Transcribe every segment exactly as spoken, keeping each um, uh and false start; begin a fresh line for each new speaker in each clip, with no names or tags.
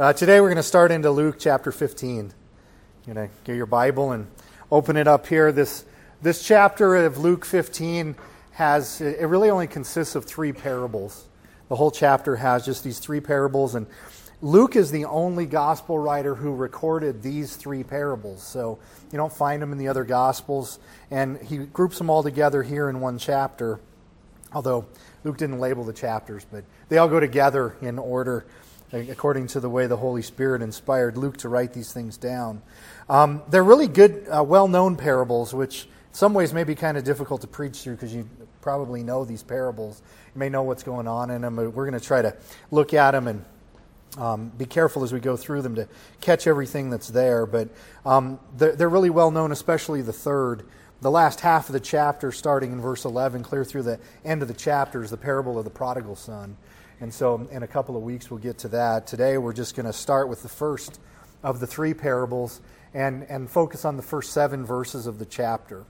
Uh, today we're going to start into Luke chapter fifteen. You're going to get your Bible and open it up here. This this chapter of Luke fifteen has, it really only consists of three parables. The whole chapter has just these three parables, and Luke is the only gospel writer who recorded these three parables. So you don't find them in the other gospels, and he groups them all together here in one chapter, although Luke didn't label the chapters, but they all go together in order according to the way the Holy Spirit inspired Luke to write these things down. Um, they're really good, uh, well-known parables, which in some ways may be kind of difficult to preach through because you probably know these parables. You may know what's going on in them. But we're going to try to look at them and um, be careful as we go through them to catch everything that's there. But um, they're, they're really well-known, especially the third. The last half of the chapter, starting in verse eleven, clear through the end of the chapter, is the parable of the prodigal son. And so in a couple of weeks we'll get to that. Today we're just going to start with the first of the three parables and, and focus on the first seven verses of the chapter.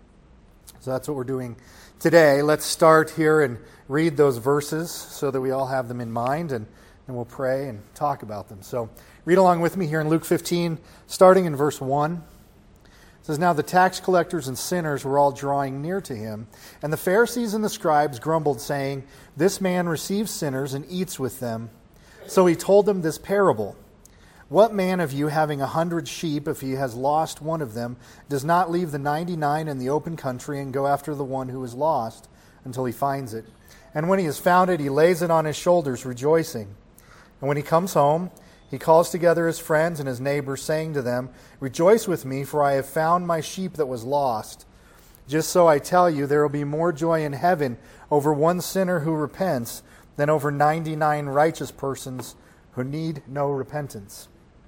So that's what we're doing today. Let's start here and read those verses so that we all have them in mind, and then we'll pray and talk about them. So read along with me here in Luke fifteen, starting in verse one. It says, "Now the tax collectors and sinners were all drawing near to him, and the Pharisees and the scribes grumbled, saying, 'This man receives sinners and eats with them.' So he told them this parable. 'What man of you, having a hundred sheep, if he has lost one of them, does not leave the ninety-nine in the open country and go after the one who is lost until he finds it? And when he has found it, he lays it on his shoulders, rejoicing. And when he comes home, he calls together his friends and his neighbors, saying to them, "Rejoice with me, for I have found my sheep that was lost." Just so I tell you, there will be more joy in heaven over one sinner who repents than over ninety-nine righteous persons who need no repentance."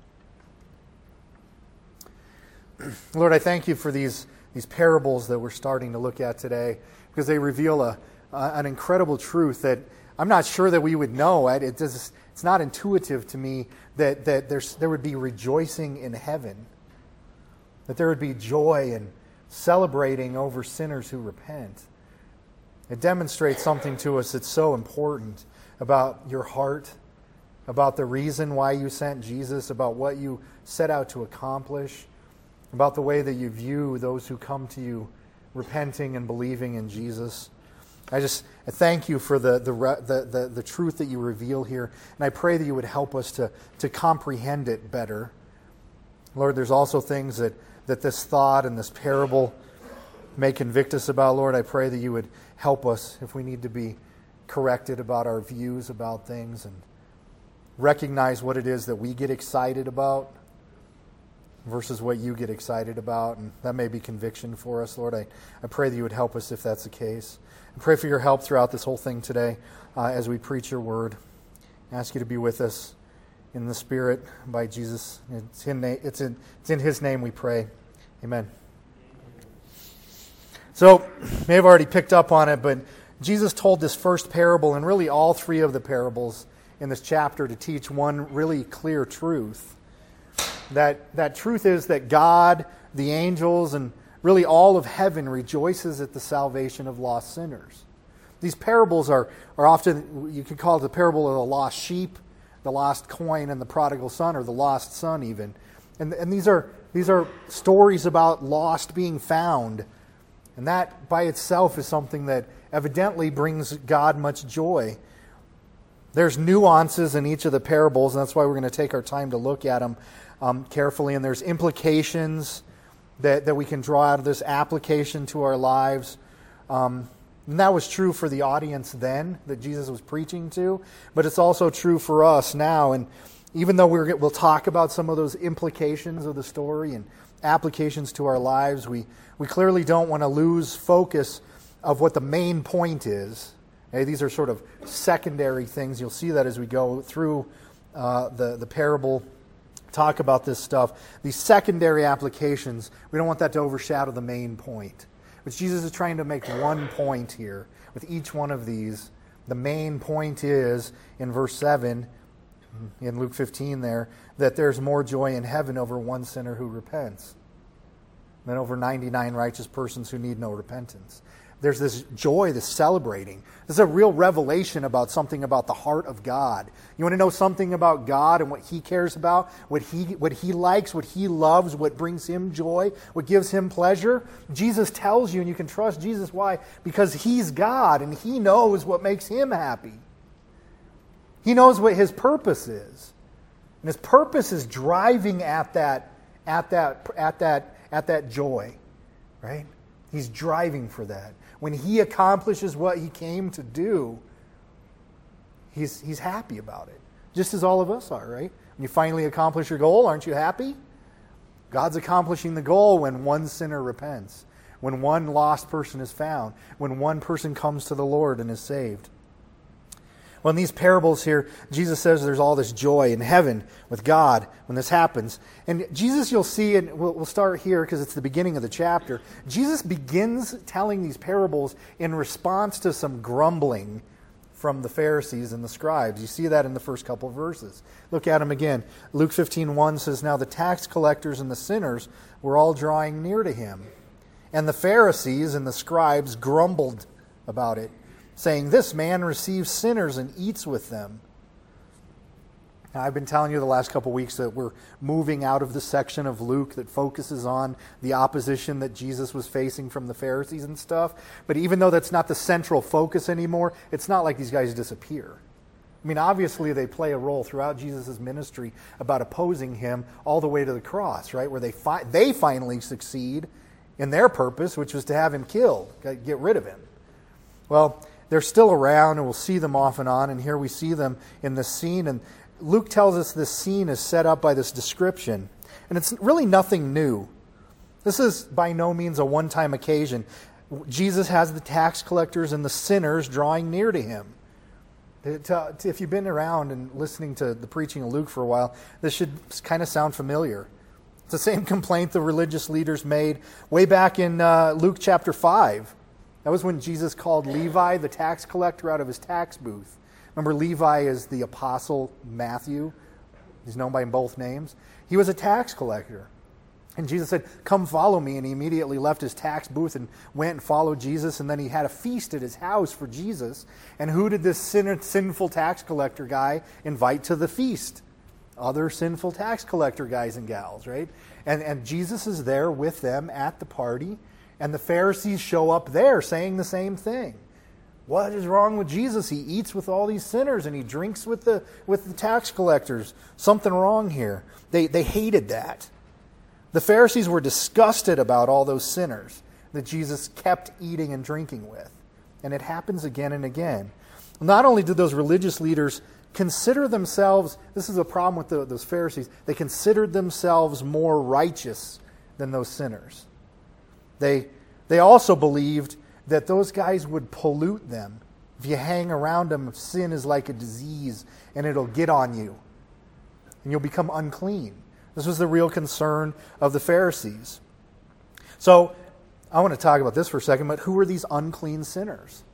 Lord, I thank you for these, these parables that we're starting to look at today, because they reveal a, uh, an incredible truth that I'm not sure that we would know. It, it does, it's not intuitive to me that, that there's, there would be rejoicing in heaven, that there would be joy and celebrating over sinners who repent. It demonstrates something to us that's so important about your heart, about the reason why you sent Jesus, about what you set out to accomplish, about the way that you view those who come to you repenting and believing in Jesus. I just I thank you for the the, the the the truth that you reveal here, and I pray that you would help us to, to comprehend it better. Lord, there's also things that, that this thought and this parable may convict us about. Lord, I pray that you would help us if we need to be corrected about our views about things and recognize what it is that we get excited about versus what you get excited about, and that may be conviction for us. Lord, I, I pray that you would help us if that's the case. I pray for your help throughout this whole thing today uh, as we preach your word. I ask you to be with us in the Spirit by Jesus. It's in, it's in, it's in his name we pray. Amen. So, you may have already picked up on it, but Jesus told this first parable, and really all three of the parables in this chapter, to teach one really clear truth. That, that truth is that God, the angels, and really all of heaven rejoices at the salvation of lost sinners. These parables are, are often, you could call it the parable of the lost sheep, the lost coin, and the prodigal son, or the lost son even. And, and these are these are stories about lost being found. And that by itself is something that evidently brings God much joy. There's nuances in each of the parables, and that's why we're going to take our time to look at them um, carefully. And there's implications that, that we can draw out of this, application to our lives. Um, and that was true for the audience then that Jesus was preaching to, but it's also true for us now. And even though we're, we'll talk about some of those implications of the story and applications to our lives, we, we clearly don't want to lose focus of what the main point is. Okay, these are sort of secondary things. You'll see that as we go through uh, the, the parable, talk about this stuff. These secondary applications, we don't want that to overshadow the main point. But Jesus is trying to make one point here with each one of these. The main point is, in verse seven, in Luke fifteen there, that there's more joy in heaven over one sinner who repents than over ninety-nine righteous persons who need no repentance. there's this joy, this celebrating. This is a real revelation about something about the heart of God. You want to know something about God and what He cares about, what He what He likes, what He loves, what brings Him joy, what gives Him pleasure? Jesus tells you, and you can trust Jesus. Why? Because He's God, and He knows what makes Him happy. He knows what His purpose is. And His purpose is driving at that, at that, at that, at that joy. Right? He's driving for that. When He accomplishes what He came to do, he's, he's happy about it. Just as all of us are, right? When you finally accomplish your goal, aren't you happy? God's accomplishing the goal when one sinner repents, when one lost person is found, when one person comes to the Lord and is saved. Well, in these parables here, Jesus says there's all this joy in heaven with God when this happens. And Jesus, you'll see, and we'll, we'll start here because it's the beginning of the chapter. Jesus begins telling these parables in response to some grumbling from the Pharisees and the scribes. You see that in the first couple of verses. Look at them again. Luke fifteen one says, "Now the tax collectors and the sinners were all drawing near to Him. And the Pharisees and the scribes grumbled about it, saying, 'This man receives sinners and eats with them.'" Now, I've been telling you the last couple of weeks that we're moving out of the section of Luke that focuses on the opposition that Jesus was facing from the Pharisees and stuff. But even though that's not the central focus anymore, it's not like these guys disappear. I mean, obviously they play a role throughout Jesus' ministry about opposing Him all the way to the cross, right? Where they fi- they finally succeed in their purpose, which was to have Him killed, get rid of Him. Well, they're still around, and we'll see them off and on, and here we see them in this scene. And Luke tells us this scene is set up by this description, and it's really nothing new. This is by no means a one-time occasion. Jesus has the tax collectors and the sinners drawing near to Him. If you've been around and listening to the preaching of Luke for a while, this should kind of sound familiar. It's the same complaint the religious leaders made way back in uh, Luke chapter five. That was when Jesus called Levi, the tax collector, out of his tax booth. Remember, Levi is the apostle Matthew. He's known by both names. He was a tax collector. And Jesus said, "Come follow me." And he immediately left his tax booth and went and followed Jesus. And then he had a feast at his house for Jesus. And who did this sin- sinful tax collector guy invite to the feast? Other sinful tax collector guys and gals, right? And, and Jesus is there with them at the party. And the Pharisees show up there saying the same thing. What is wrong with Jesus? He eats with all these sinners and he drinks with the with the tax collectors. Something wrong here. They they hated that. The Pharisees were disgusted about all those sinners that Jesus kept eating and drinking with. And it happens again and again. Not only did those religious leaders consider themselves, this is a problem with the, those Pharisees, they considered themselves more righteous than those sinners. They they also believed that those guys would pollute them. If you hang around them, sin is like a disease, and it'll get on you, and you'll become unclean. This was the real concern of the Pharisees. So, I want to talk about this for a second, but who were these unclean sinners?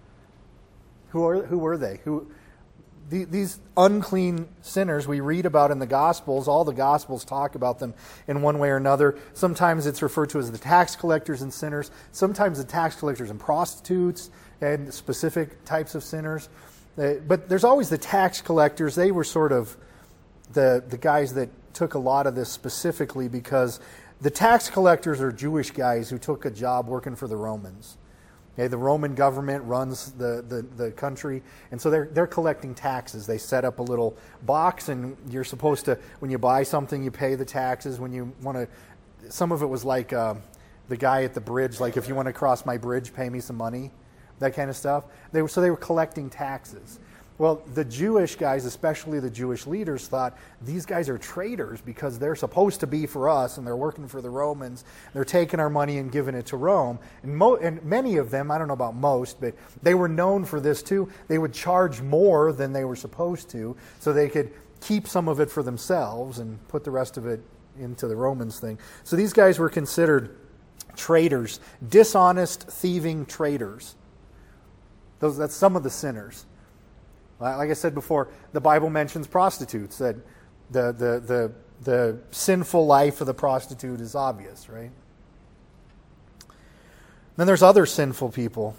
Who are who were they? Who the, these unclean sinners we read about in the Gospels? All the Gospels talk about them in one way or another. Sometimes it's referred to as the tax collectors and sinners. Sometimes the tax collectors and prostitutes and specific types of sinners. Uh, but there's always the tax collectors. They were sort of the the guys that took a lot of this specifically because the tax collectors are Jewish guys who took a job working for the Romans. Okay, the Roman government runs the, the, the country, and so they're they're collecting taxes. They set up a little box, and you're supposed to, when you buy something, you pay the taxes. When you want to, some of it was like uh, the guy at the bridge, like if you want to cross my bridge, pay me some money, that kind of stuff. They were so they were collecting taxes. Well, the Jewish guys, especially the Jewish leaders, thought these guys are traitors because they're supposed to be for us and they're working for the Romans. They're taking our money and giving it to Rome. And, mo- and many of them, I don't know about most, but they were known for this too. They would charge more than they were supposed to so they could keep some of it for themselves and put the rest of it into the Romans thing. So these guys were considered traitors, dishonest, thieving traitors. Those, that's some of the sinners. Like I said before, the Bible mentions prostitutes. That the, the the the sinful life of the prostitute is obvious, right? Then there's other sinful people.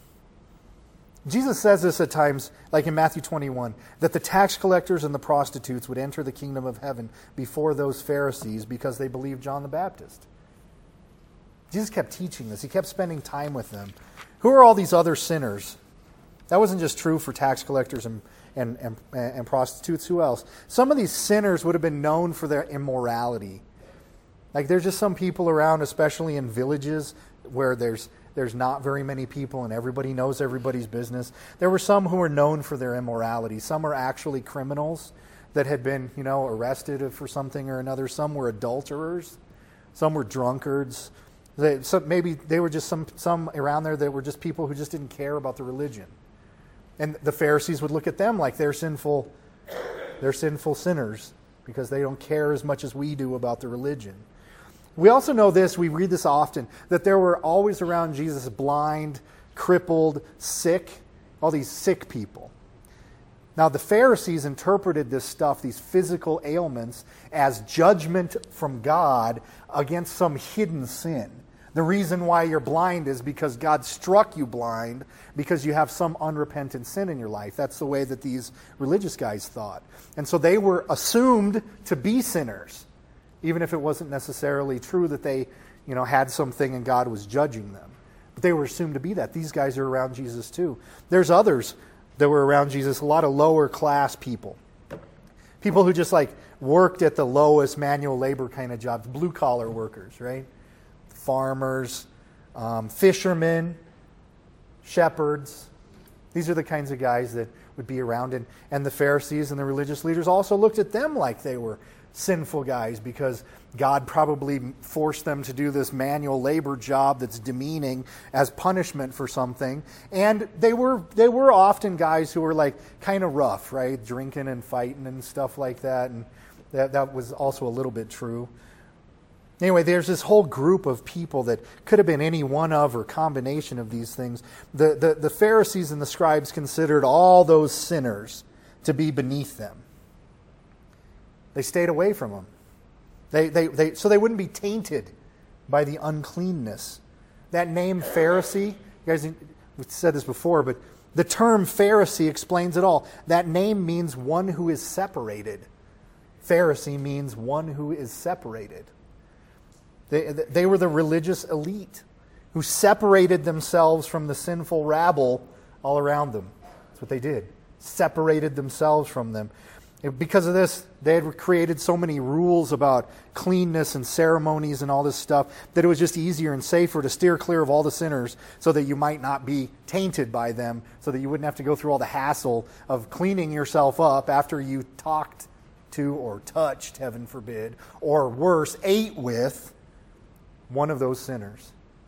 Jesus says this at times, like in Matthew twenty-one, that the tax collectors and the prostitutes would enter the kingdom of heaven before those Pharisees because they believed John the Baptist. Jesus kept teaching this. He kept spending time with them. Who are all these other sinners? That wasn't just true for tax collectors and, and, and, and prostitutes. Who else? Some of these sinners would have been known for their immorality. Like there's just some people around, especially in villages, where there's There's not very many people and everybody knows everybody's business. There were some who were known for their immorality. Some are actually criminals that had been, you know, arrested for something or another. Some were adulterers. Some were drunkards. They, so maybe they were just some, some around there that were just people who just didn't care about the religion. And the Pharisees would look at them like they're sinful, they're sinful sinners because they don't care as much as we do about the religion. We also know this, we read this often, that there were always around Jesus blind, crippled, sick, all these sick people. Now the Pharisees interpreted this stuff, these physical ailments, as judgment from God against some hidden sin. The reason why you're blind is because God struck you blind because you have some unrepentant sin in your life. That's the way that these religious guys thought. And so they were assumed to be sinners, even if it wasn't necessarily true that they, you know, had something and God was judging them. But they were assumed to be that. These guys are around Jesus too. There's others that were around Jesus, a lot of lower class people. People who just like worked at the lowest manual labor kind of jobs, blue collar workers, right? Farmers, um, fishermen, shepherds. These are the kinds of guys that would be around. And, and the Pharisees and the religious leaders also looked at them like they were sinful guys because God probably forced them to do this manual labor job that's demeaning as punishment for something. And they were they were often guys who were like kind of rough, right? Drinking and fighting and stuff like that. And that, that was also a little bit true. Anyway, there's this whole group of people that could have been any one of or combination of these things. The, the, the Pharisees and the scribes considered all those sinners to be beneath them. They stayed away from them. They, they, they, so they wouldn't be tainted by the uncleanness. That name Pharisee, you guys we've said this before, but the term Pharisee explains it all. That name means one who is separated. Pharisee means one who is separated. They, they were the religious elite who separated themselves from the sinful rabble all around them. That's what they did. Separated themselves from them. Because of this, they had created so many rules about cleanness and ceremonies and all this stuff that it was just easier and safer to steer clear of all the sinners so that you might not be tainted by them, so that you wouldn't have to go through all the hassle of cleaning yourself up after you talked to or touched, heaven forbid, or worse, ate with one of those sinners.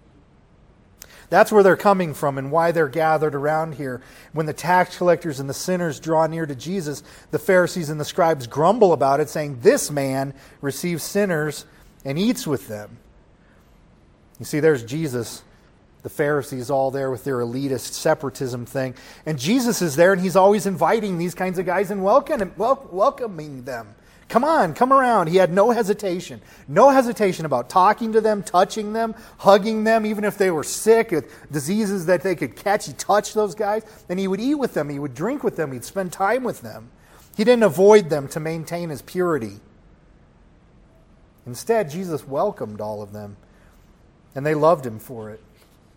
That's where they're coming from and why they're gathered around here. When the tax collectors and the sinners draw near to Jesus, the Pharisees and the scribes grumble about it, saying, "This man receives sinners and eats with them." You see, there's Jesus, the Pharisees all there with their elitist separatism thing. And Jesus is there and he's always inviting these kinds of guys and welcoming, welcoming them. Come on, come around. He had no hesitation. No hesitation about talking to them, touching them, hugging them, even if they were sick with diseases that they could catch. He touched those guys, and he would eat with them. He would drink with them. He'd spend time with them. He didn't avoid them to maintain his purity. Instead, Jesus welcomed all of them, and they loved him for it.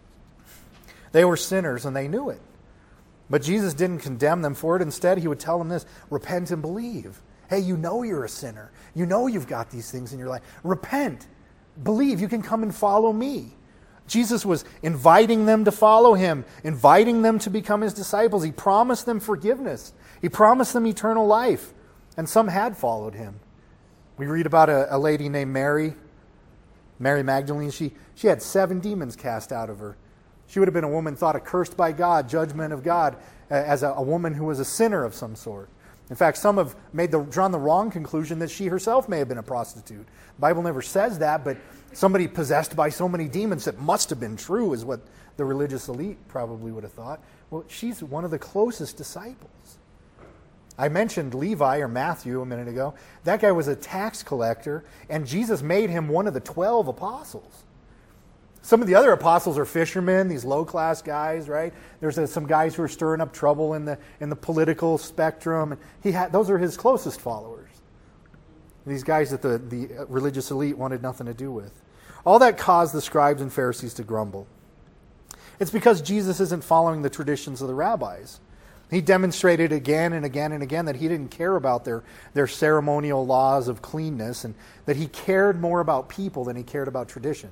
They were sinners, and they knew it. But Jesus didn't condemn them for it. Instead, he would tell them this: repent and believe. Hey, you know you're a sinner. You know you've got these things in your life. Repent. Believe. You can come and follow me. Jesus was inviting them to follow him, inviting them to become his disciples. He promised them forgiveness. He promised them eternal life. And some had followed him. We read about a, a lady named Mary, Mary Magdalene. She, she had seven demons cast out of her. She would have been a woman thought accursed by God, judgment of God, as a, a woman who was a sinner of some sort. In fact, some have made the, drawn the wrong conclusion that she herself may have been a prostitute. The Bible never says that, but somebody possessed by so many demons, that must have been true, is what the religious elite probably would have thought. Well, she's one of the closest disciples. I mentioned Levi, or Matthew, a minute ago. That guy was a tax collector, and Jesus made him one of the twelve apostles. Some of the other apostles are fishermen, these low-class guys, right? There's uh, some guys who are stirring up trouble in the in the political spectrum. He had, those are his closest followers. These guys that the, the religious elite wanted nothing to do with. All that caused the scribes and Pharisees to grumble. It's because Jesus isn't following the traditions of the rabbis. He demonstrated again and again and again that he didn't care about their, their ceremonial laws of cleanness, and that he cared more about people than he cared about tradition.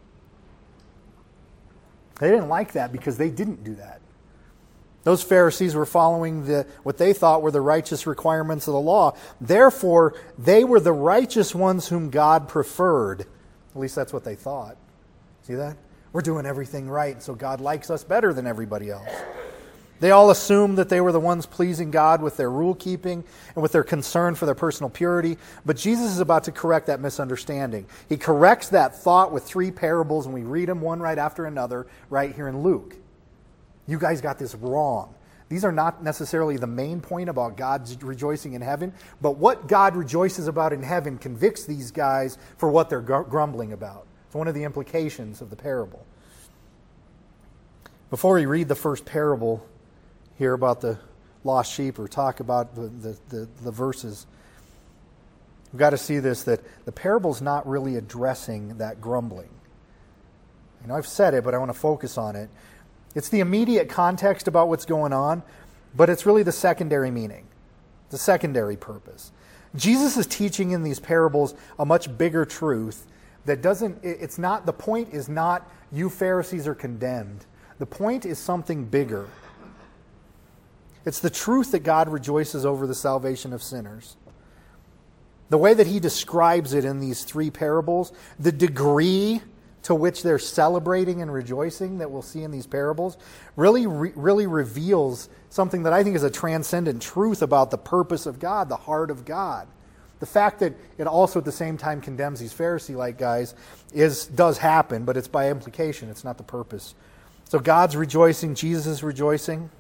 They didn't like that because they didn't do that. Those Pharisees were following the what they thought were the righteous requirements of the law. Therefore, they were the righteous ones whom God preferred. At least that's what they thought. See that? We're doing everything right, so God likes us better than everybody else. They all assumed that they were the ones pleasing God with their rule keeping and with their concern for their personal purity. But Jesus is about to correct that misunderstanding. He corrects that thought with three parables, and we read them one right after another right here in Luke. You guys got this wrong. These are not necessarily the main point about God's rejoicing in heaven, but what God rejoices about in heaven convicts these guys for what they're grumbling about. It's one of the implications of the parable. Before we read the first parable here about the lost sheep, or talk about the, the, the, the verses, we've got to see this, that the parable's not really addressing that grumbling. I know I've said it, but I want to focus on it. It's the immediate context about what's going on, but it's really the secondary meaning, the secondary purpose. Jesus is teaching in these parables a much bigger truth that doesn't, it's not, the point is not you Pharisees are condemned. The point is something bigger. It's the truth that God rejoices over the salvation of sinners. The way that he describes it in these three parables, the degree to which they're celebrating and rejoicing that we'll see in these parables, really, re- really reveals something that I think is a transcendent truth about the purpose of God, the heart of God. The fact that it also at the same time condemns these Pharisee-like guys is does happen, but it's by implication. It's not the purpose. So God's rejoicing, Jesus is rejoicing.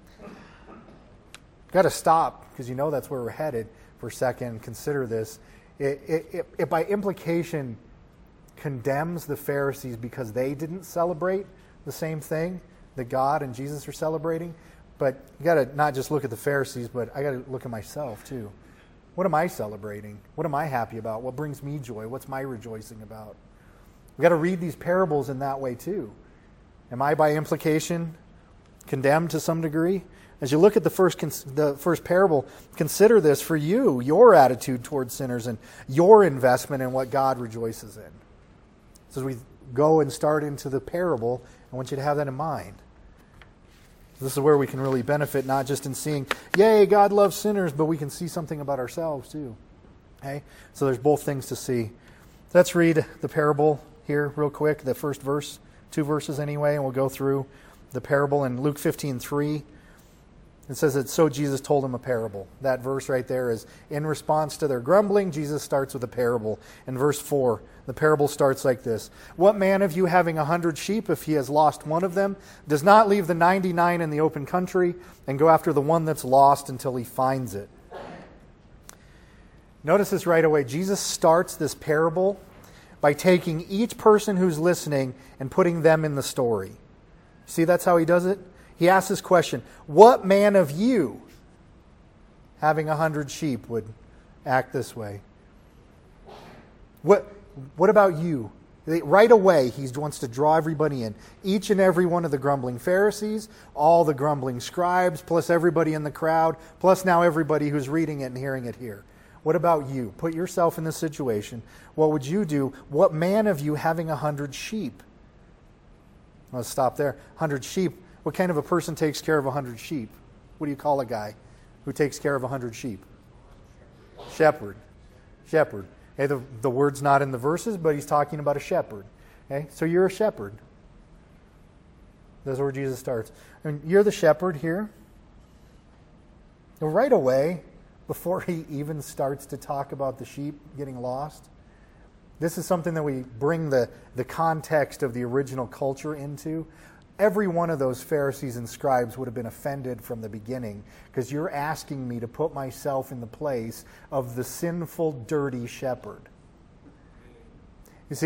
Got to stop, because you know that's where we're headed for a second, and consider this. It, it, it, it by implication condemns the Pharisees because they didn't celebrate the same thing that God and Jesus are celebrating. But you got to not just look at the Pharisees, but I got to look at myself too. What am I celebrating? What am I happy about? What brings me joy? What's my rejoicing about? We've got to read these parables in that way too. Am I by implication condemned to some degree? As you look at the first the first parable, consider this for you, your attitude towards sinners and your investment in what God rejoices in. So as we go and start into the parable, I want you to have that in mind. This is where we can really benefit, not just in seeing, yay, God loves sinners, but we can see something about ourselves too. Okay? So there's both things to see. Let's read the parable here real quick, the first verse, two verses anyway, and we'll go through the parable in Luke fifteen three. It says that so Jesus told them a parable. That verse right there is in response to their grumbling, Jesus starts with a parable. In verse four, the parable starts like this. What man of you having a hundred sheep, if he has lost one of them, does not leave the ninety-nine in the open country and go after the one that's lost until he finds it? Notice this right away. Jesus starts this parable by taking each person who's listening and putting them in the story. See, that's how he does it? He asks this question, what man of you, having a hundred sheep, would act this way? What, what about you? Right away, he wants to draw everybody in. Each and every one of the grumbling Pharisees, all the grumbling scribes, plus everybody in the crowd, plus now everybody who's reading it and hearing it here. What about you? Put yourself in this situation. What would you do? What man of you having a hundred sheep? Let's stop there. Hundred sheep. What kind of a person takes care of a hundred sheep? What do you call a guy who takes care of a hundred sheep? Shepherd. Shepherd. Okay, the, the word's not in the verses, but he's talking about a shepherd. Okay, so you're a shepherd. That's where Jesus starts. I mean, you're the shepherd here. And right away, before he even starts to talk about the sheep getting lost, this is something that we bring the, the context of the original culture into. Every one of those Pharisees and scribes would have been offended from the beginning, because you're asking me to put myself in the place of the sinful, dirty shepherd. You see,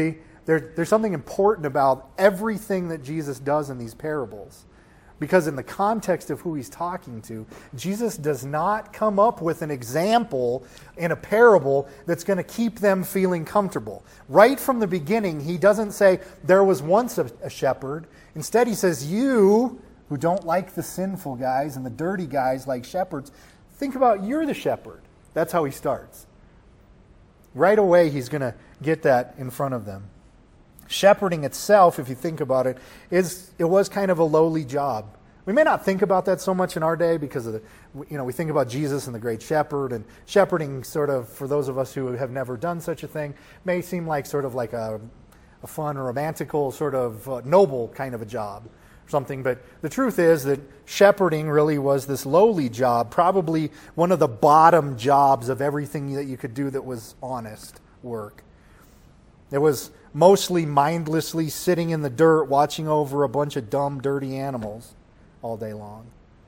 there, there's something important about everything that Jesus does in these parables. Because in the context of who he's talking to, Jesus does not come up with an example in a parable that's going to keep them feeling comfortable. Right from the beginning, he doesn't say, there was once a, a shepherd. Instead, he says, you who don't like the sinful guys and the dirty guys like shepherds, think about you're the shepherd. That's how he starts. Right away, he's going to get that in front of them. Shepherding itself, if you think about it, is it was kind of a lowly job. We may not think about that so much in our day because of the, you know, we think about Jesus and the great shepherd, and shepherding sort of, for those of us who have never done such a thing, may seem like sort of like a, a fun, romantical, sort of uh, noble kind of a job or something. But the truth is that shepherding really was this lowly job, probably one of the bottom jobs of everything that you could do that was honest work. It was mostly mindlessly sitting in the dirt watching over a bunch of dumb, dirty animals all day long.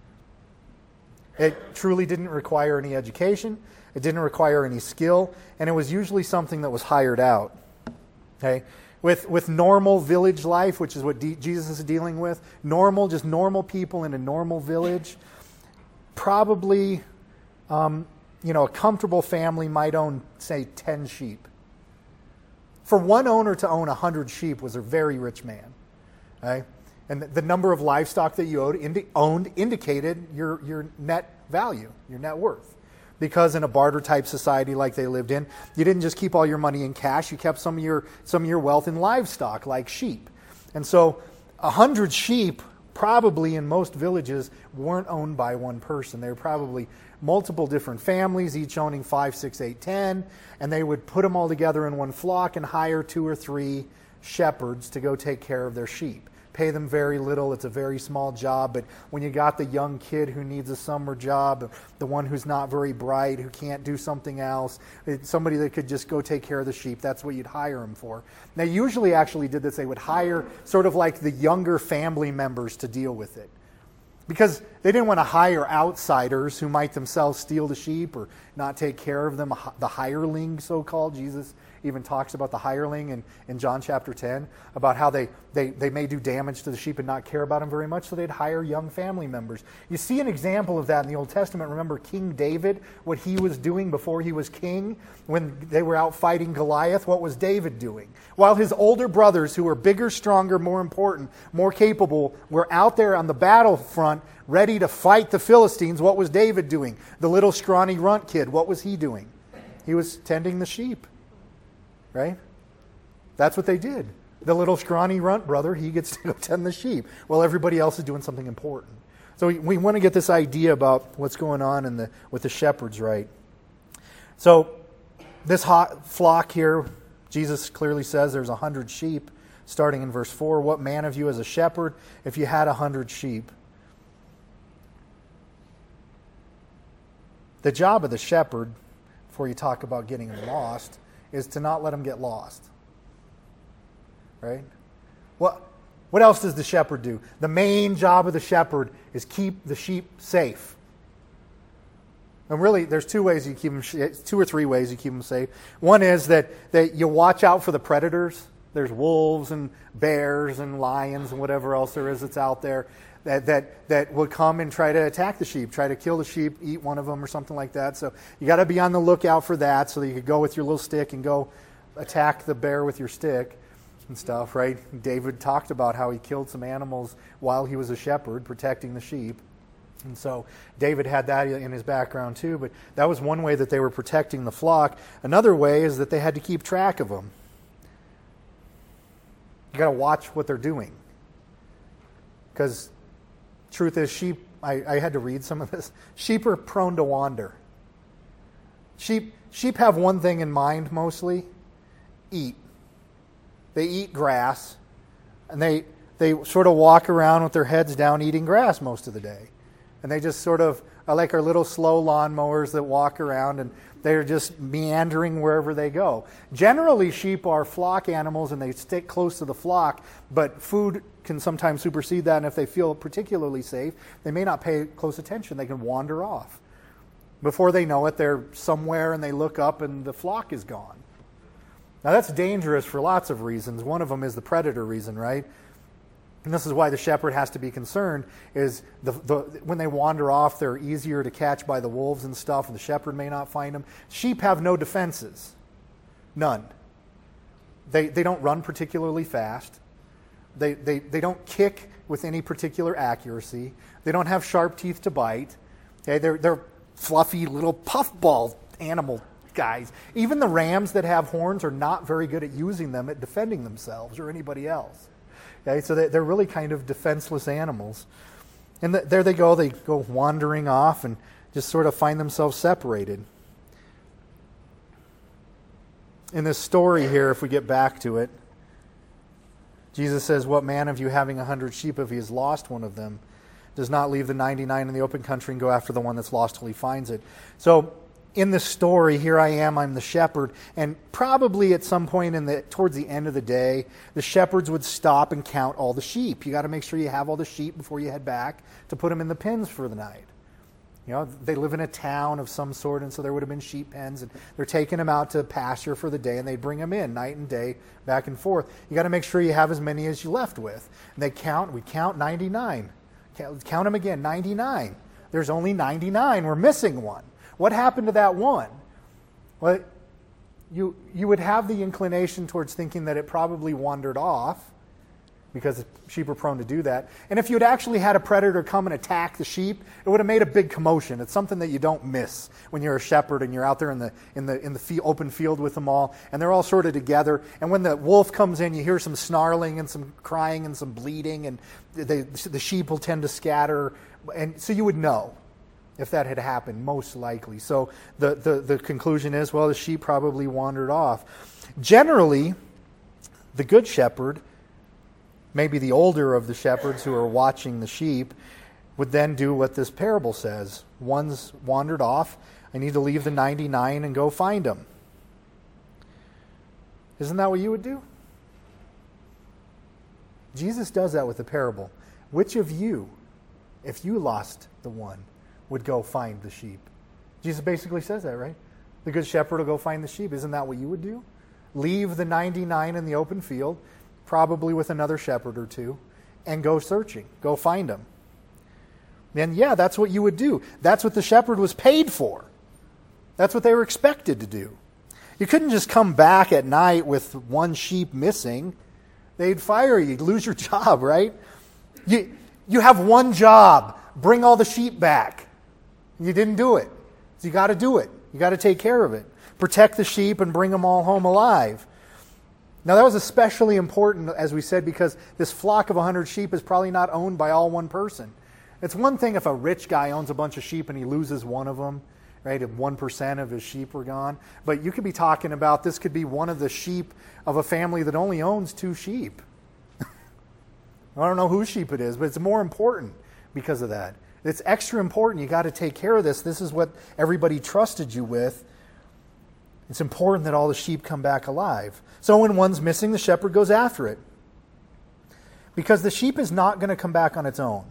It truly didn't require any education. It didn't require any skill. And it was usually something that was hired out. Okay? With, with normal village life, which is what D- Jesus is dealing with, normal, just normal people in a normal village, probably, um, you know, a comfortable family might own, say, ten sheep. For one owner to own one hundred sheep was a very rich man. Okay? And the number of livestock that you owed, indi- owned indicated your, your net value, your net worth. Because in a barter-type society like they lived in, you didn't just keep all your money in cash, you kept some of your, some of your wealth in livestock, like sheep. And so one hundred sheep, probably in most villages, weren't owned by one person. They were probably multiple different families, each owning five, six, eight, ten, and they would put them all together in one flock and hire two or three shepherds to go take care of their sheep. Pay them very little. It's a very small job, but when you got the young kid who needs a summer job, the one who's not very bright, who can't do something else, somebody that could just go take care of the sheep, that's what you'd hire them for. They usually actually did this. They would hire sort of like the younger family members to deal with it. Because they didn't want to hire outsiders who might themselves steal the sheep or not take care of them, the hireling, so-called. Jesus even talks about the hireling in, in John chapter ten, about how they, they, they may do damage to the sheep and not care about them very much, so they'd hire young family members. You see an example of that in the Old Testament. Remember King David, what he was doing before he was king? When they were out fighting Goliath, what was David doing? While his older brothers, who were bigger, stronger, more important, more capable, were out there on the battlefront ready to fight the Philistines, what was David doing? The little scrawny runt kid, what was he doing? He was tending the sheep. Right? That's what they did. The little scrawny runt brother, he gets to go tend the sheep while everybody else is doing something important. So we, we want to get this idea about what's going on in the with the shepherds, right? So this hot flock here, Jesus clearly says there's a hundred sheep, starting in verse four. What man of you is a shepherd if you had a hundred sheep? The job of the shepherd, before you talk about getting them lost, is to not let them get lost. Right? What, what else does the shepherd do? The main job of the shepherd is keep the sheep safe. And really, there's two ways you keep them, two or three ways you keep them safe. One is that, that you watch out for the predators. There's wolves and bears and lions and whatever else there is that's out there that, that, that will come and try to attack the sheep, try to kill the sheep, eat one of them or something like that. So you got to be on the lookout for that so that you could go with your little stick and go attack the bear with your stick and stuff, right? David talked about how he killed some animals while he was a shepherd protecting the sheep. And so David had that in his background too, but that was one way that they were protecting the flock. Another way is that they had to keep track of them. You got to watch what they're doing. Because truth is, sheep, I, I had to read some of this, sheep are prone to wander. Sheep, sheep have one thing in mind mostly, eat. They eat grass, and they, they sort of walk around with their heads down eating grass most of the day. And they just sort of are like our little slow lawnmowers that walk around, and they're just meandering wherever they go. Generally, sheep are flock animals, and they stick close to the flock, but food can sometimes supersede that, and if they feel particularly safe, they may not pay close attention. They can wander off. Before they know it, they're somewhere, and they look up, and the flock is gone. Now that's dangerous for lots of reasons. One of them is the predator reason, right? And this is why the shepherd has to be concerned, is the, the, when they wander off, they're easier to catch by the wolves and stuff, and the shepherd may not find them. Sheep have no defenses. None. They, they don't run particularly fast. They, they, they don't kick with any particular accuracy. They don't have sharp teeth to bite. Okay, they're, they're fluffy little puffball animal guys. Even the rams that have horns are not very good at using them at defending themselves or anybody else. Okay, so they're really kind of defenseless animals. And there they go. They go wandering off and just sort of find themselves separated. In this story here, if we get back to it, Jesus says, "What man of you having a hundred sheep, if he has lost one of them, does not leave the ninety-nine in the open country and go after the one that's lost till he finds it?" So in this story, here I am, I'm the shepherd, and probably at some point in the towards the end of the day, the shepherds would stop and count all the sheep. You got to make sure you have all the sheep before you head back to put them in the pens for the night. You know, they live in a town of some sort, and so there would have been sheep pens, and they're taking them out to pasture for the day, and they'd bring them in night and day, back and forth. You got to make sure you have as many as you left with. And they count, we count ninety-nine. Count them again, ninety-nine. There's only ninety-nine. We're missing one. What happened to that one? Well, you, you would have the inclination towards thinking that it probably wandered off, because sheep are prone to do that. And if you'd actually had a predator come and attack the sheep, it would have made a big commotion. It's something that you don't miss when you're a shepherd and you're out there in the in the in the field, open field with them all, and they're all sort of together. And when the wolf comes in, you hear some snarling and some crying and some bleeding, and they, the sheep will tend to scatter. And so you would know if that had happened, most likely. So the, the, the conclusion is, well, the sheep probably wandered off. Generally, the good shepherd, maybe the older of the shepherds who are watching the sheep, would then do what this parable says. One's wandered off. I need to leave the ninety-nine and go find them. Isn't that what you would do? Jesus does that with the parable. Which of you, if you lost the one, would go find the sheep? Jesus basically says that, right? The good shepherd will go find the sheep. Isn't that what you would do? Leave the ninety-nine in the open field, probably with another shepherd or two, and go searching. Go find them. And yeah, that's what you would do. That's what the shepherd was paid for. That's what they were expected to do. You couldn't just come back at night with one sheep missing. They'd fire you. You'd lose your job, right? You, you have one job. Bring all the sheep back. You didn't do it. So you got to do it. You got to take care of it. Protect the sheep and bring them all home alive. Now that was especially important, as we said, because this flock of one hundred sheep is probably not owned by all one person. It's one thing if a rich guy owns a bunch of sheep and he loses one of them, right? If one percent of his sheep are gone. But you could be talking about, this could be one of the sheep of a family that only owns two sheep. I don't know whose sheep it is, but it's more important because of that. It's extra important. You got to take care of this. This is what everybody trusted you with. It's important that all the sheep come back alive. So when one's missing, the shepherd goes after it. Because the sheep is not going to come back on its own.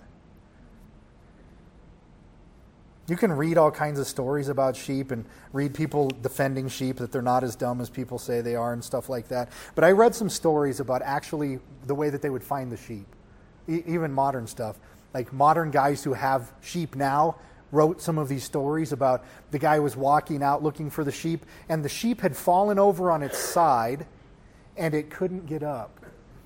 You can read all kinds of stories about sheep and read people defending sheep, that they're not as dumb as people say they are and stuff like that. But I read some stories about actually the way that they would find the sheep. E- even modern stuff. Like modern guys who have sheep now wrote some of these stories about the guy was walking out looking for the sheep, and the sheep had fallen over on its side, and it couldn't get up.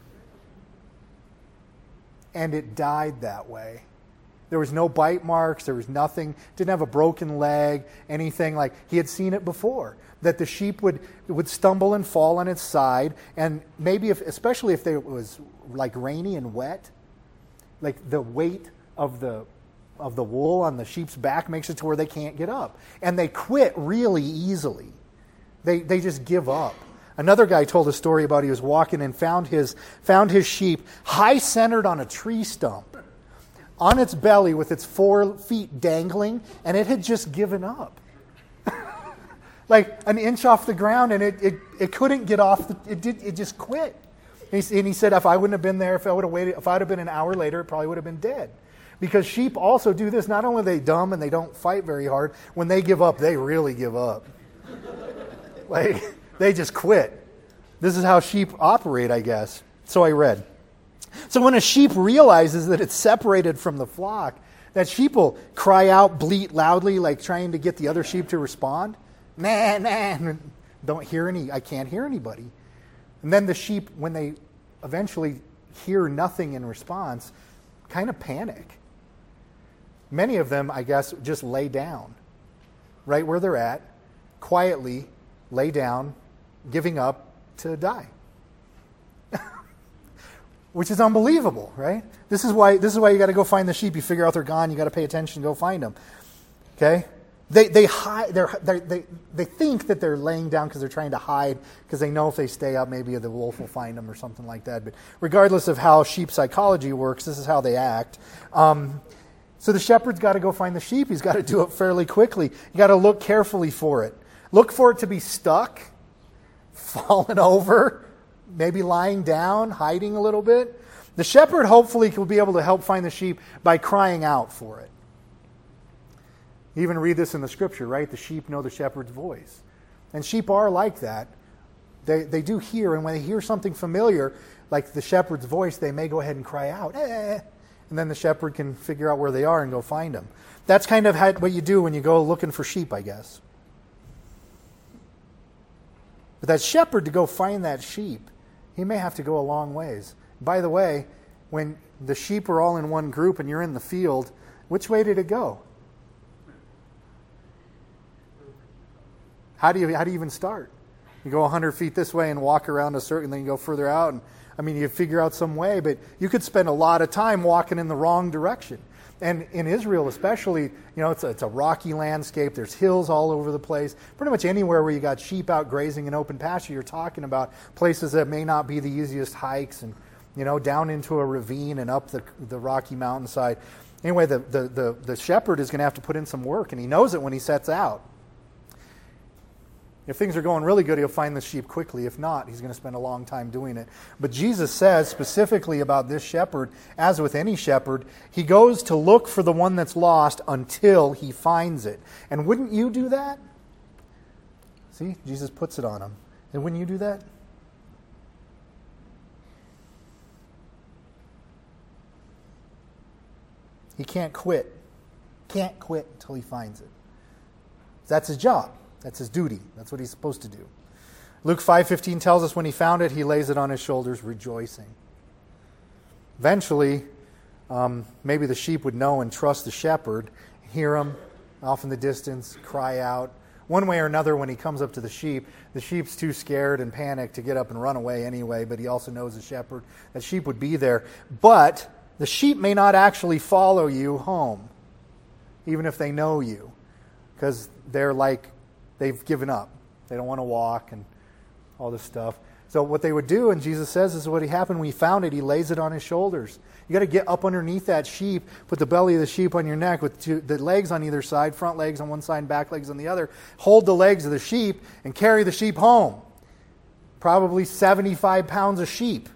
And it died that way. There was no bite marks, there was nothing, didn't have a broken leg, anything like, he had seen it before. That the sheep would would stumble and fall on its side, and maybe if, especially if it was like rainy and wet, like the weight of the of the wool on the sheep's back makes it to where they can't get up. And they quit really easily. They they just give up. Another guy told a story about he was walking and found his found his sheep high-centered on a tree stump, on its belly with its four feet dangling, and it had just given up. Like an inch off the ground, and it, it, it couldn't get off. The, it did. It just quit. And he, and he said, if I wouldn't have been there, if I would have waited, if I'd have been an hour later, it probably would have been dead. Because sheep also do this. Not only are they dumb and they don't fight very hard, when they give up, they really give up. Like they just quit. This is how sheep operate, I guess. So I read. So when a sheep realizes that it's separated from the flock, that sheep will cry out, bleat loudly, like trying to get the other sheep to respond. Nah, nah, don't hear any, I can't hear anybody. And then the sheep, when they eventually hear nothing in response, kind of panic. Many of them, I guess, just lay down right where they're at, quietly lay down, giving up to die. Which is unbelievable, right? This is why this is why you got to go find the sheep. You figure out they're gone, you got to pay attention, go find them. Okay? They they hide. They're, they're, they they think that they're laying down because they're trying to hide, because they know if they stay up, maybe the wolf will find them or something like that. But regardless of how sheep psychology works, this is how they act. Um, so the shepherd's got to go find the sheep. He's got to do it fairly quickly. You got to look carefully for it. Look for it to be stuck, fallen over, maybe lying down, hiding a little bit. The shepherd hopefully will be able to help find the sheep by crying out for it. You even read this in the scripture, right? The sheep know the shepherd's voice. And sheep are like that. They they do hear, and when they hear something familiar, like the shepherd's voice, they may go ahead and cry out, eh, and then the shepherd can figure out where they are and go find them. That's kind of how, what you do when you go looking for sheep, I guess. But that shepherd, to go find that sheep, he may have to go a long ways. By the way, when the sheep are all in one group and you're in the field, which way did it go? How do you how do you even start? You go one hundred feet this way and walk around a certain, then you go further out. And I mean, you figure out some way, but you could spend a lot of time walking in the wrong direction. And in Israel especially, you know, it's a, it's a rocky landscape. There's hills all over the place. Pretty much anywhere where you got sheep out grazing in open pasture, you're talking about places that may not be the easiest hikes, and, you know, down into a ravine and up the the rocky mountainside. Anyway, the, the, the, the shepherd is going to have to put in some work, and he knows it when he sets out. If things are going really good, he'll find the sheep quickly. If not, he's going to spend a long time doing it. But Jesus says specifically about this shepherd, as with any shepherd, he goes to look for the one that's lost until he finds it. And wouldn't you do that? See, Jesus puts it on him. And wouldn't you do that? He can't quit. Can't quit until he finds it. That's his job. That's his duty. That's what he's supposed to do. Luke five fifteen tells us when he found it, he lays it on his shoulders, rejoicing. Eventually, um, maybe the sheep would know and trust the shepherd, hear him off in the distance, cry out. One way or another, when he comes up to the sheep, the sheep's too scared and panicked to get up and run away anyway, but he also knows the shepherd. That sheep would be there. But the sheep may not actually follow you home, even if they know you, because they're like, they've given up. They don't want to walk and all this stuff. So what they would do, and Jesus says this is what he happened when he found it, he lays it on his shoulders. You got to get up underneath that sheep, put the belly of the sheep on your neck with two, the legs on either side, front legs on one side and back legs on the other. Hold the legs of the sheep and carry the sheep home. Probably seventy-five pounds of sheep,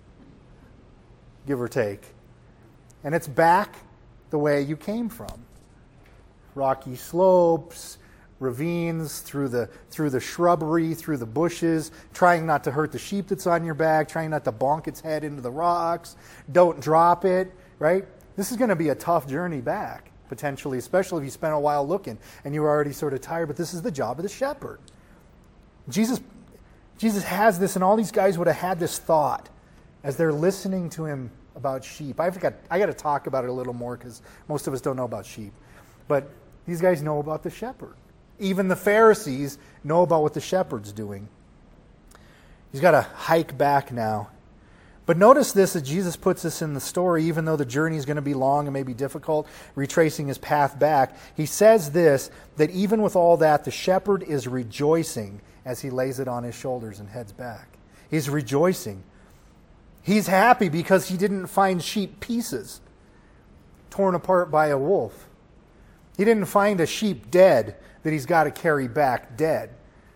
give or take. And it's back the way you came from. Rocky slopes, ravines, through the through the shrubbery, through the bushes, trying not to hurt the sheep that's on your back, trying not to bonk its head into the rocks. Don't drop it, right? This is going to be a tough journey back, potentially, especially if you spent a while looking and you were already sort of tired, but this is the job of the shepherd. Jesus, Jesus has this, and all these guys would have had this thought as they're listening to him about sheep. I've got, I got to talk about it a little more because most of us don't know about sheep. But these guys know about the shepherd. Even the Pharisees know about what the shepherd's doing. He's got to hike back now. But notice this, that Jesus puts this in the story, even though the journey is going to be long and maybe difficult, retracing his path back. He says this, that even with all that, the shepherd is rejoicing as he lays it on his shoulders and heads back. He's rejoicing. He's happy because he didn't find sheep pieces torn apart by a wolf. He didn't find a sheep dead that he's got to carry back dead.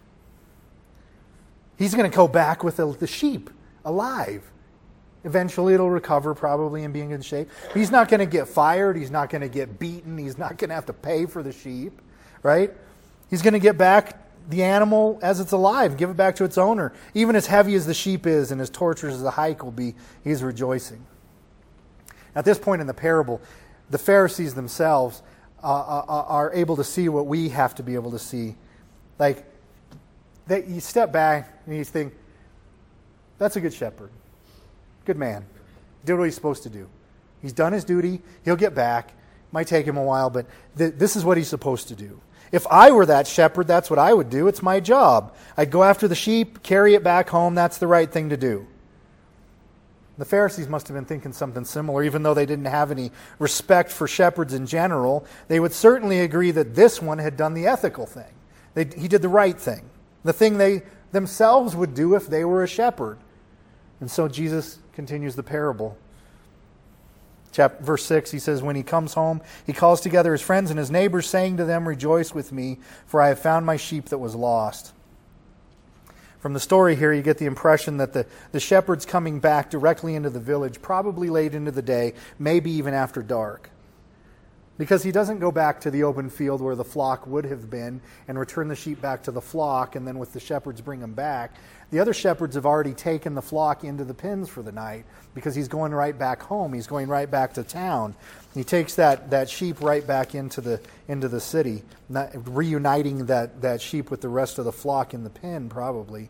He's going to go back with the, the sheep alive. Eventually it'll recover probably and be in good shape. He's not going to get fired. He's not going to get beaten. He's not going to have to pay for the sheep, right? He's going to get back the animal as it's alive, give it back to its owner. Even as heavy as the sheep is and as torturous as the hike will be, he's rejoicing. At this point in the parable, the Pharisees themselves uh, are, are able to see what we have to be able to see. Like, they, you step back and you think, that's a good shepherd. Good man. Did what he's supposed to do. He's done his duty. He'll get back. Might take him a while, but th- this is what he's supposed to do. If I were that shepherd, that's what I would do. It's my job. I'd go after the sheep, carry it back home. That's the right thing to do. The Pharisees must have been thinking something similar, even though they didn't have any respect for shepherds in general. They would certainly agree that this one had done the ethical thing. They, he did the right thing, the thing they themselves would do if they were a shepherd. And so Jesus continues the parable. Chapter, verse six, he says, when he comes home, he calls together his friends and his neighbors, saying to them, rejoice with me, for I have found my sheep that was lost. From the story here, you get the impression that the, the shepherd's coming back directly into the village, probably late into the day, maybe even after dark. Because he doesn't go back to the open field where the flock would have been and return the sheep back to the flock, and then with the shepherds bring them back. The other shepherds have already taken the flock into the pens for the night because he's going right back home. He's going right back to town. He takes that, that sheep right back into the into the city, not, reuniting that, that sheep with the rest of the flock in the pen, probably.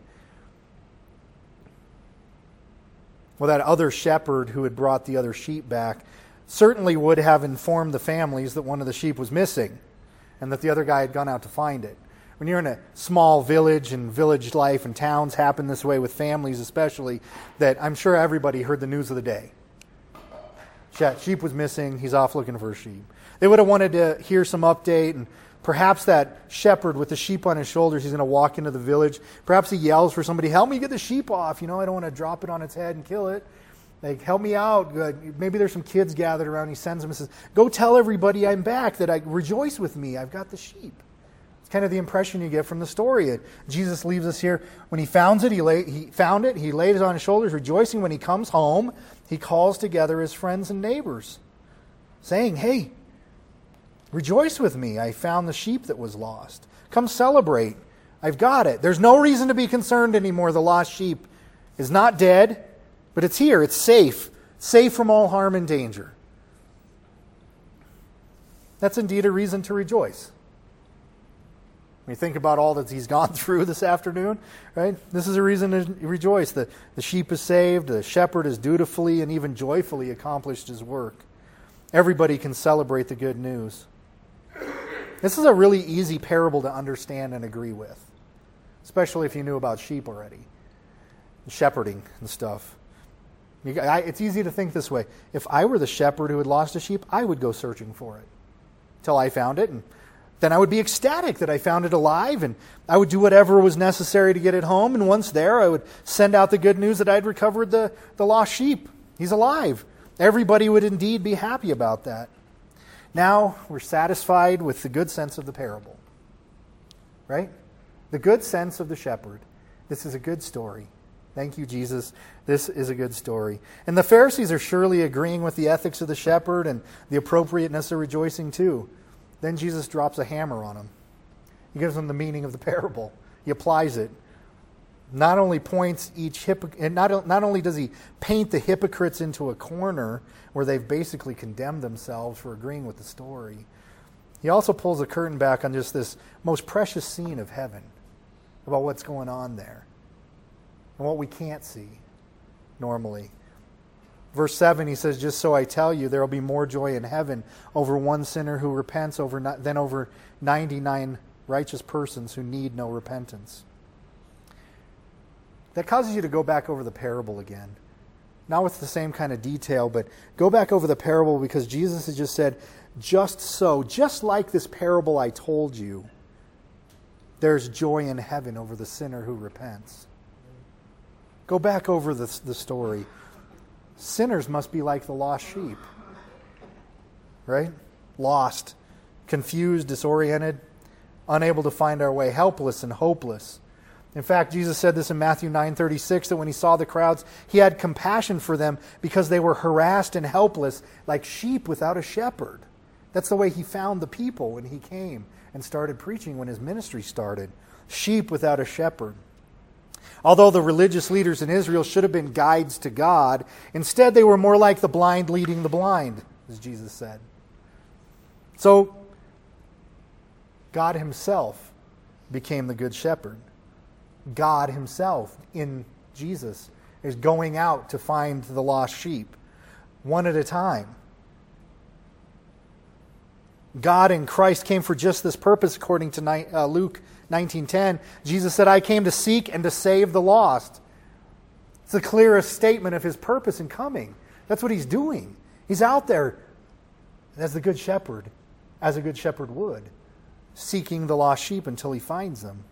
Well, that other shepherd who had brought the other sheep back certainly would have informed the families that one of the sheep was missing and that the other guy had gone out to find it. When you're in a small village and village life and towns happen this way with families especially, that I'm sure everybody heard the news of the day. Sheep was missing. He's off looking for a sheep. They would have wanted to hear some update, and perhaps that shepherd with the sheep on his shoulders, he's going to walk into the village. Perhaps he yells for somebody, help me get the sheep off. You know, I don't want to drop it on its head and kill it. Like, help me out. Maybe there's some kids gathered around. He sends them and says, go tell everybody I'm back, that I rejoice with me. I've got the sheep. Kind of the impression you get from the story. Jesus leaves us here. When he found it, he, lay, he found it, he laid it on his shoulders, rejoicing. When he comes home, he calls together his friends and neighbors, saying, hey, rejoice with me. I found the sheep that was lost. Come celebrate. I've got it. There's no reason to be concerned anymore. The lost sheep is not dead, but it's here. It's safe. Safe from all harm and danger. That's indeed a reason to rejoice. When you think about all that he's gone through this afternoon, right? This is a reason to rejoice. The, the sheep is saved, the shepherd has dutifully and even joyfully accomplished his work. Everybody can celebrate the good news. This is a really easy parable to understand and agree with, especially if you knew about sheep already, shepherding and stuff. You, I, it's easy to think this way. If I were the shepherd who had lost a sheep, I would go searching for it till I found it, and then I would be ecstatic that I found it alive, and I would do whatever was necessary to get it home. And once there, I would send out the good news that I'd recovered the, the lost sheep. He's alive. Everybody would indeed be happy about that. Now we're satisfied with the good sense of the parable. Right? The good sense of the shepherd. This is a good story. Thank you, Jesus. This is a good story. And the Pharisees are surely agreeing with the ethics of the shepherd and the appropriateness of rejoicing too. Then Jesus drops a hammer on them. He gives them the meaning of the parable. He applies it. Not only points each hypocrite, not, not only does he paint the hypocrites into a corner where they've basically condemned themselves for agreeing with the story, he also pulls the curtain back on just this most precious scene of heaven about what's going on there and what we can't see normally. Verse seven, he says, just so I tell you, there will be more joy in heaven over one sinner who repents over than over ninety-nine righteous persons who need no repentance. That causes you to go back over the parable again. Not with the same kind of detail, but go back over the parable because Jesus has just said, just so, just like this parable I told you, there's joy in heaven over the sinner who repents. Go back over the, the story. Sinners must be like the lost sheep. Right? Lost, confused, disoriented, unable to find our way, helpless and hopeless. In fact, Jesus said this in Matthew nine thirty-six, that when he saw the crowds, he had compassion for them because they were harassed and helpless like sheep without a shepherd. That's the way he found the people when he came and started preaching, when his ministry started. sheep without a shepherd. Although the religious leaders in Israel should have been guides to God, instead they were more like the blind leading the blind, as Jesus said. So, God himself became the good shepherd. God himself, in Jesus, is going out to find the lost sheep, one at a time. God in Christ came for just this purpose, according to uh, Luke nineteen ten. Jesus said, I came to seek and to save the lost. It's the clearest statement of his purpose in coming. That's what he's doing. He's out there as the good shepherd, as a good shepherd would, seeking the lost sheep until he finds them.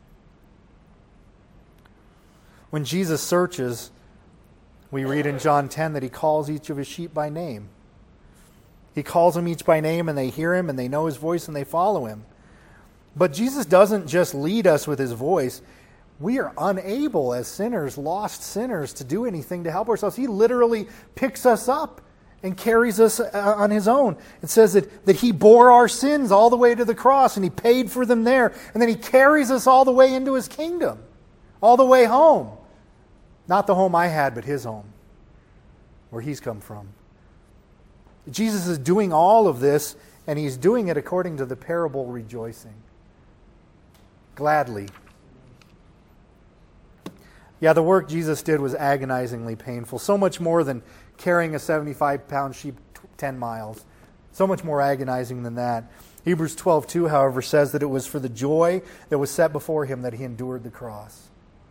When Jesus searches, we read in John ten that he calls each of his sheep by name. He calls them each by name, and they hear him, and they know his voice, and they follow him. But Jesus doesn't just lead us with his voice. We are unable as sinners, lost sinners, to do anything to help ourselves. He literally picks us up and carries us on his own. It says that, that he bore our sins all the way to the cross, and he paid for them there. And then he carries us all the way into his kingdom, all the way home. Not the home I had, but his home, where he's come from. Jesus is doing all of this, and he's doing it according to the parable rejoicing. Gladly. Yeah, the work Jesus did was agonizingly painful. So much more than carrying a seventy-five pound sheep ten miles. So much more agonizing than that. Hebrews twelve two, however, says that it was for the joy that was set before him that he endured the cross.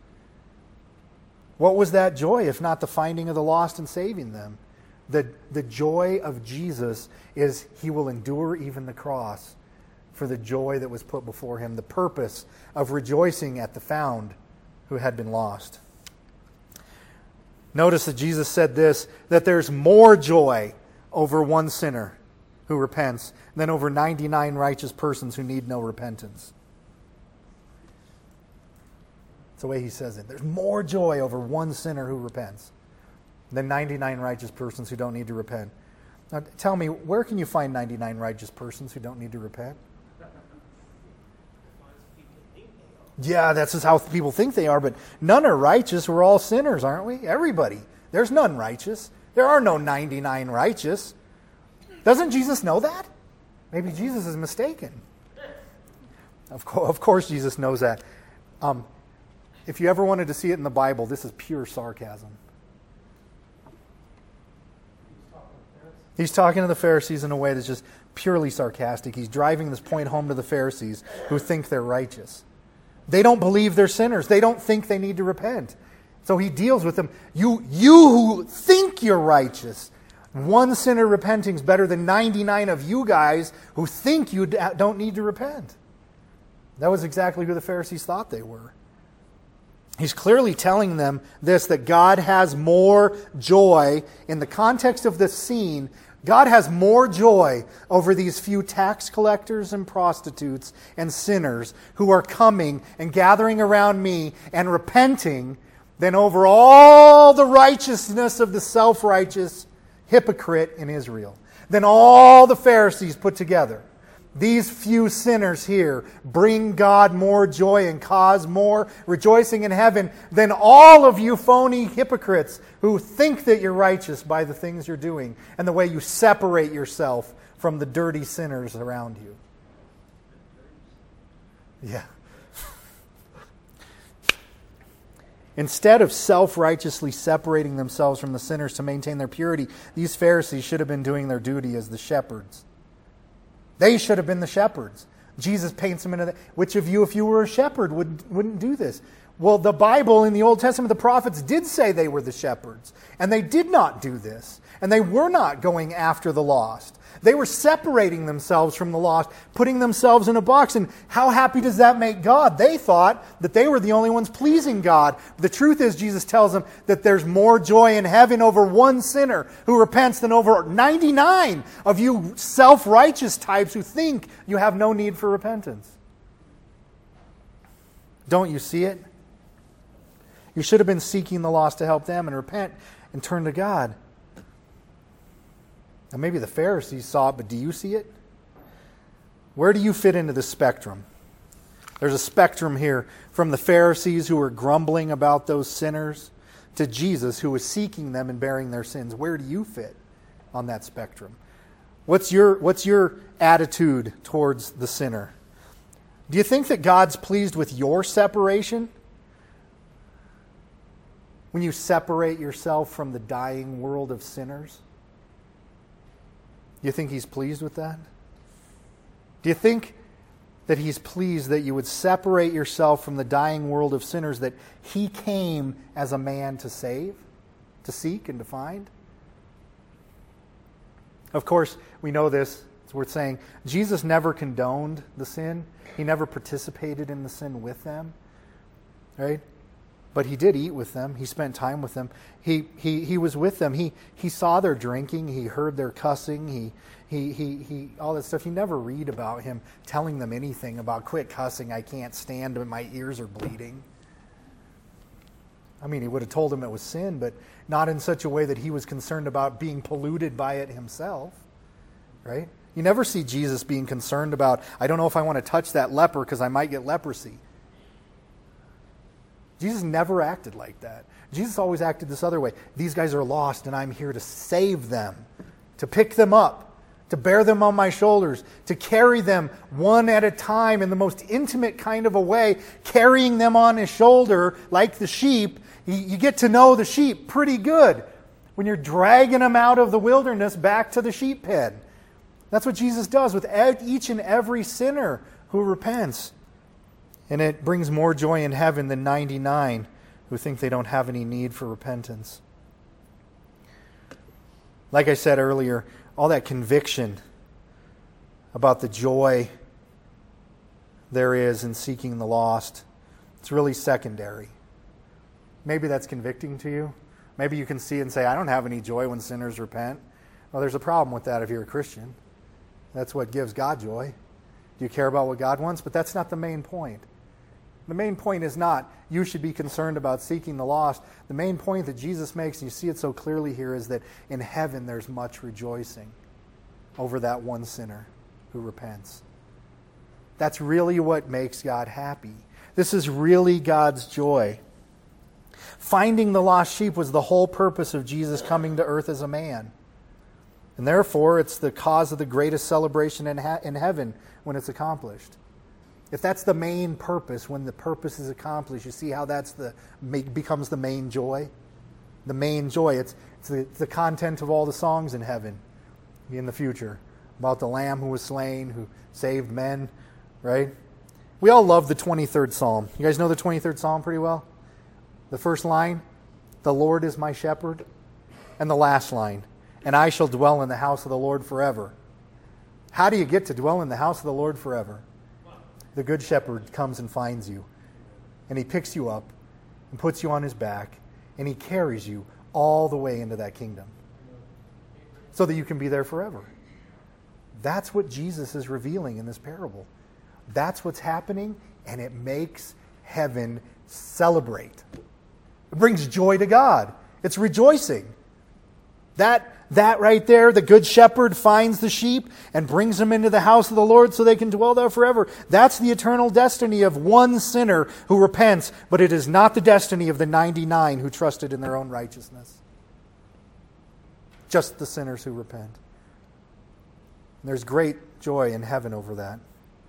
What was that joy, if not the finding of the lost and saving them? The, the joy of Jesus is he will endure even the cross for the joy that was put before him, the purpose of rejoicing at the found who had been lost. Notice that Jesus said this, that there's more joy over one sinner who repents than over ninety-nine righteous persons who need no repentance. That's the way he says it. There's more joy over one sinner who repents than ninety-nine righteous persons who don't need to repent. Now, tell me, where can you find ninety-nine righteous persons who don't need to repent? Yeah, that's just how people think they are, but none are righteous. We're all sinners, aren't we? Everybody. There's none righteous. There are no ninety-nine righteous. Doesn't Jesus know that? Maybe Jesus is mistaken. Of, co- of course Jesus knows that. Um, if you ever wanted to see it in the Bible, this is pure sarcasm. He's talking to the Pharisees in a way that's just purely sarcastic. He's driving this point home to the Pharisees who think they're righteous. They don't believe they're sinners. They don't think they need to repent. So he deals with them. You, you who think you're righteous, one sinner repenting is better than ninety-nine of you guys who think you don't need to repent. That was exactly who the Pharisees thought they were. He's clearly telling them this, that God has more joy. In the context of this scene, God has more joy over these few tax collectors and prostitutes and sinners who are coming and gathering around me and repenting than over all the righteousness of the self-righteous hypocrite in Israel, than all the Pharisees put together. These few sinners here bring God more joy and cause more rejoicing in heaven than all of you phony hypocrites who think that you're righteous by the things you're doing and the way you separate yourself from the dirty sinners around you. Yeah. Instead of self-righteously separating themselves from the sinners to maintain their purity, these Pharisees should have been doing their duty as the shepherds. They should have been the shepherds. Jesus paints them into that. Which of you, if you were a shepherd, would, wouldn't do this? Well, the Bible in the Old Testament, the prophets did say they were the shepherds. And they did not do this. And they were not going after the lost. They were separating themselves from the lost, putting themselves in a box. And how happy does that make God? They thought that they were the only ones pleasing God. But the truth is, Jesus tells them that there's more joy in heaven over one sinner who repents than over ninety-nine of you self-righteous types who think you have no need for repentance. Don't you see it? You should have been seeking the lost to help them and repent and turn to God. Now, maybe the Pharisees saw it, but do you see it? Where do you fit into the spectrum? There's a spectrum here. from the Pharisees who were grumbling about those sinners to Jesus who was seeking them and bearing their sins. Where do you fit on that spectrum? What's your, what's your attitude towards the sinner? Do you think that God's pleased with your separation? When you separate yourself from the dying world of sinners? Do you think He's pleased with that? Do you think that He's pleased that you would separate yourself from the dying world of sinners that He came as a man to save, to seek, and to find? Of course, we know this. It's worth saying. Jesus never condoned the sin. He never participated in the sin with them. Right? But He did eat with them. He spent time with them. He he he was with them. He he saw their drinking. He heard their cussing. He he he he all that stuff. You never read about Him telling them anything about quit cussing. I can't stand it. My ears are bleeding. I mean, He would have told them it was sin, but not in such a way that He was concerned about being polluted by it Himself. Right? You never see Jesus being concerned about, I don't know if I want to touch that leper because I might get leprosy. Jesus never acted like that. Jesus always acted this other way. These guys are lost and I'm here to save them, to pick them up, to bear them on my shoulders, to carry them one at a time in the most intimate kind of a way, carrying them on His shoulder like the sheep. You get to know the sheep pretty good when you're dragging them out of the wilderness back to the sheep pen. That's what Jesus does with each and every sinner who repents. And it brings more joy in heaven than ninety-nine who think they don't have any need for repentance. Like I said earlier, all that conviction about the joy there is in seeking the lost, it's really secondary. Maybe that's convicting to you. Maybe you can see and say, I don't have any joy when sinners repent. Well, there's a problem with that if you're a Christian. That's what gives God joy. Do you care about what God wants? But that's not the main point. The main point is not you should be concerned about seeking the lost. The main point that Jesus makes, and you see it so clearly here, is that in heaven there's much rejoicing over that one sinner who repents. That's really what makes God happy. This is really God's joy. Finding the lost sheep was the whole purpose of Jesus coming to earth as a man. And therefore, it's the cause of the greatest celebration in, ha- in heaven when it's accomplished. If that's the main purpose, when the purpose is accomplished, you see how that's the becomes the main joy? The main joy. It's, it's, the, it's the content of all the songs in heaven in the future. About the Lamb who was slain, who saved men, right? We all love the twenty-third Psalm. You guys know the twenty-third Psalm pretty well? The first line, the Lord is my shepherd. And the last line, and I shall dwell in the house of the Lord forever. How do you get to dwell in the house of the Lord forever? The good shepherd comes and finds you, and he picks you up and puts you on his back, and he carries you all the way into that kingdom so that you can be there forever. That's what Jesus is revealing in this parable. That's what's happening, and it makes heaven celebrate. It brings joy to God. It's rejoicing. That That right there, the good shepherd finds the sheep and brings them into the house of the Lord so they can dwell there forever. That's the eternal destiny of one sinner who repents, but it is not the destiny of the ninety-nine who trusted in their own righteousness. Just the sinners who repent. And there's great joy in heaven over that.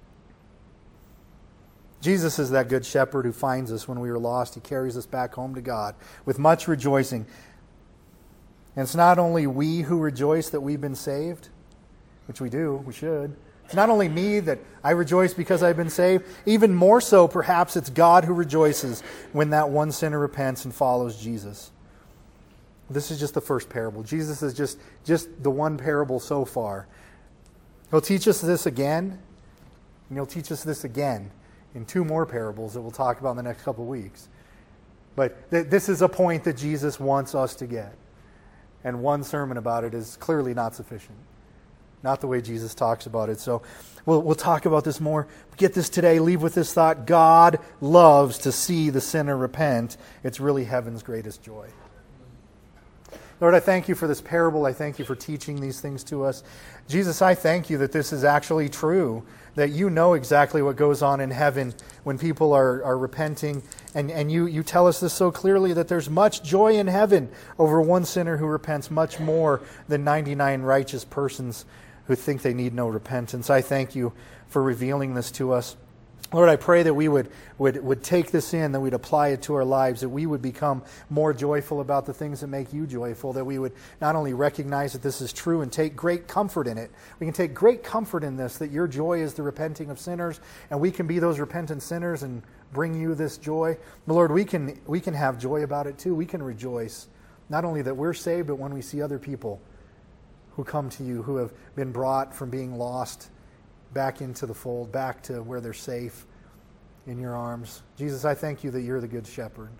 Jesus is that good shepherd who finds us when we are lost. He carries us back home to God with much rejoicing. And it's not only we who rejoice that we've been saved, which we do, we should. It's not only me that I rejoice because I've been saved. Even more so, perhaps, it's God who rejoices when that one sinner repents and follows Jesus. This is just the first parable. Jesus is just, just the one parable so far. He'll teach us this again, and he'll teach us this again in two more parables that we'll talk about in the next couple of weeks. But th- this is a point that Jesus wants us to get. And one sermon about it is clearly not sufficient. Not the way Jesus talks about it. So we'll, we'll talk about this more. Get this today. Leave with this thought. God loves to see the sinner repent. It's really heaven's greatest joy. Lord, I thank you for this parable. I thank you for teaching these things to us. Jesus, I thank you that this is actually true, that you know exactly what goes on in heaven when people are, are repenting. And, and you, you tell us this so clearly, that there's much joy in heaven over one sinner who repents, much more than ninety-nine righteous persons who think they need no repentance. I thank you for revealing this to us. Lord, I pray that we would, would, would take this in, that we'd apply it to our lives, that we would become more joyful about the things that make you joyful, that we would not only recognize that this is true and take great comfort in it. We can take great comfort in this, that your joy is the repenting of sinners, and we can be those repentant sinners and bring you this joy. But Lord, we can, we can have joy about it too. We can rejoice, not only that we're saved, but when we see other people who come to you, who have been brought from being lost back into the fold, back to where they're safe in your arms. Jesus, I thank you that you're the good shepherd.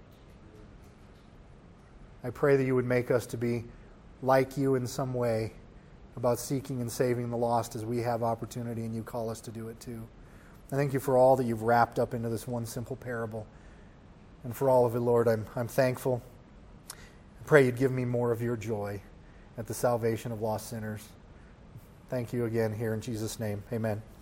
I pray that you would make us to be like you in some way about seeking and saving the lost as we have opportunity and you call us to do it too. I thank you for all that you've wrapped up into this one simple parable. And for all of it, Lord, I'm, I'm thankful. I pray you'd give me more of your joy at the salvation of lost sinners. Thank you again here in Jesus' name. Amen.